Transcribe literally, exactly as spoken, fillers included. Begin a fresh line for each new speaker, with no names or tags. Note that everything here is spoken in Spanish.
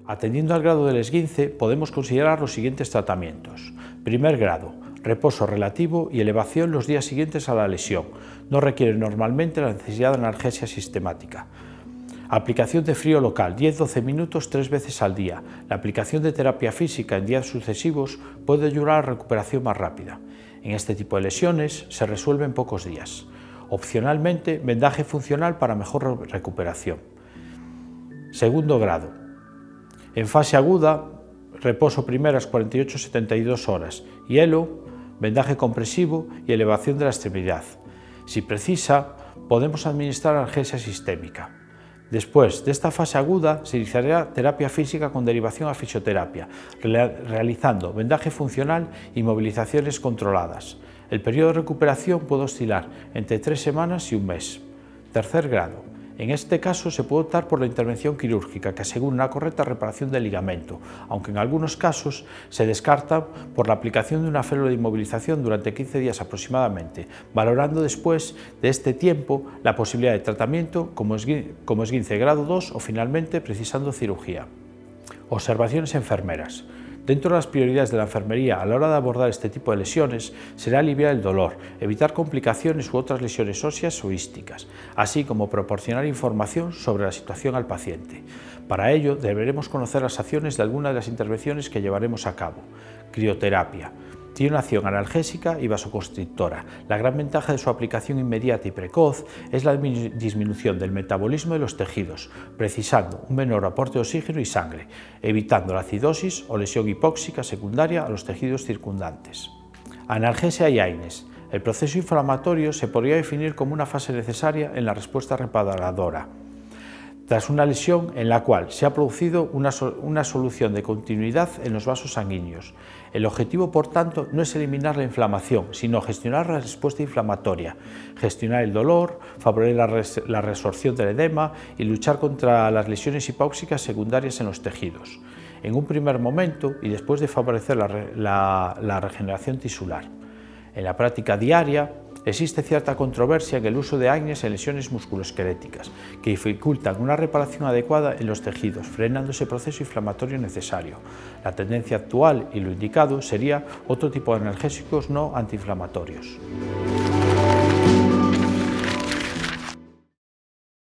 Atendiendo al grado del esguince, podemos considerar los siguientes tratamientos. Primer grado, reposo relativo y elevación los días siguientes a la lesión. No requiere normalmente la necesidad de analgesia sistemática. Aplicación de frío local, diez a doce minutos tres veces al día. La aplicación de terapia física en días sucesivos puede ayudar a la recuperación más rápida. En este tipo de lesiones se resuelve en pocos días. Opcionalmente, vendaje funcional para mejor recuperación. Segundo grado. En fase aguda, reposo primeras cuarenta y ocho a setenta y dos horas, hielo, vendaje compresivo y elevación de la extremidad. Si precisa, podemos administrar analgesia sistémica. Después de esta fase aguda, se iniciará terapia física con derivación a fisioterapia, realizando vendaje funcional y movilizaciones controladas. El periodo de recuperación puede oscilar entre tres semanas y un mes. Tercer grado. En este caso se puede optar por la intervención quirúrgica que asegura una correcta reparación del ligamento, aunque en algunos casos se descarta por la aplicación de una férula de inmovilización durante quince días aproximadamente, valorando después de este tiempo la posibilidad de tratamiento como esguince grado dos o finalmente precisando cirugía. Observaciones enfermeras. Dentro de las prioridades de la enfermería a la hora de abordar este tipo de lesiones será aliviar el dolor, evitar complicaciones u otras lesiones óseas o ísticas, así como proporcionar información sobre la situación al paciente. Para ello deberemos conocer las acciones de algunas de las intervenciones que llevaremos a cabo. Crioterapia. Tiene una acción analgésica y vasoconstrictora. La gran ventaja de su aplicación inmediata y precoz es la disminución del metabolismo de los tejidos, precisando un menor aporte de oxígeno y sangre, evitando la acidosis o lesión hipóxica secundaria a los tejidos circundantes. Analgesia y AINES. El proceso inflamatorio se podría definir como una fase necesaria en la respuesta reparadora, tras una lesión en la cual se ha producido una, una solución de continuidad en los vasos sanguíneos. El objetivo, por tanto, no es eliminar la inflamación, sino gestionar la respuesta inflamatoria, gestionar el dolor, favorecer la, res, la resorción del edema y luchar contra las lesiones hipóxicas secundarias en los tejidos, en un primer momento y después de favorecer la, la, la regeneración tisular. En la práctica diaria, existe cierta controversia en el uso de AINES en lesiones musculoesqueléticas, que dificultan una reparación adecuada en los tejidos, frenando ese proceso inflamatorio necesario. La tendencia actual y lo indicado sería otro tipo de analgésicos no antiinflamatorios.